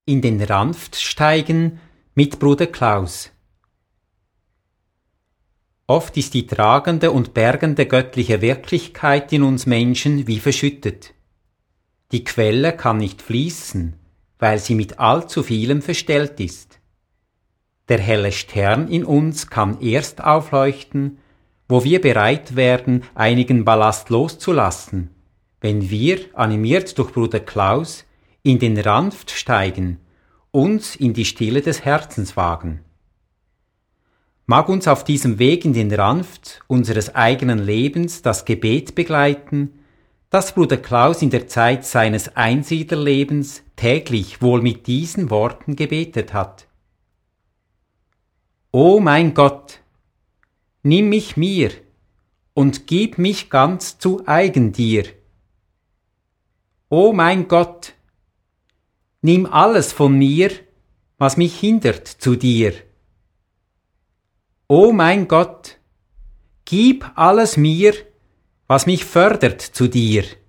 In den Ranft steigen mit Bruder Klaus. Oft ist die tragende und bergende göttliche Wirklichkeit in uns Menschen wie verschüttet. Die Quelle kann nicht fließen, weil sie mit allzu vielem verstellt ist. Der helle Stern in uns kann erst aufleuchten, wo wir bereit werden, einigen Ballast loszulassen, wenn wir, animiert durch Bruder Klaus, in den Ranft steigen, uns in die Stille des Herzens wagen. Mag uns auf diesem Weg in den Ranft unseres eigenen Lebens das Gebet begleiten, das Bruder Klaus in der Zeit seines Einsiedlerlebens täglich wohl mit diesen Worten gebetet hat. O mein Gott, nimm mich mir und gib mich ganz zu eigen dir. O mein Gott, nimm alles von mir, was mich hindert zu dir. O mein Gott, gib alles mir, was mich fördert zu dir.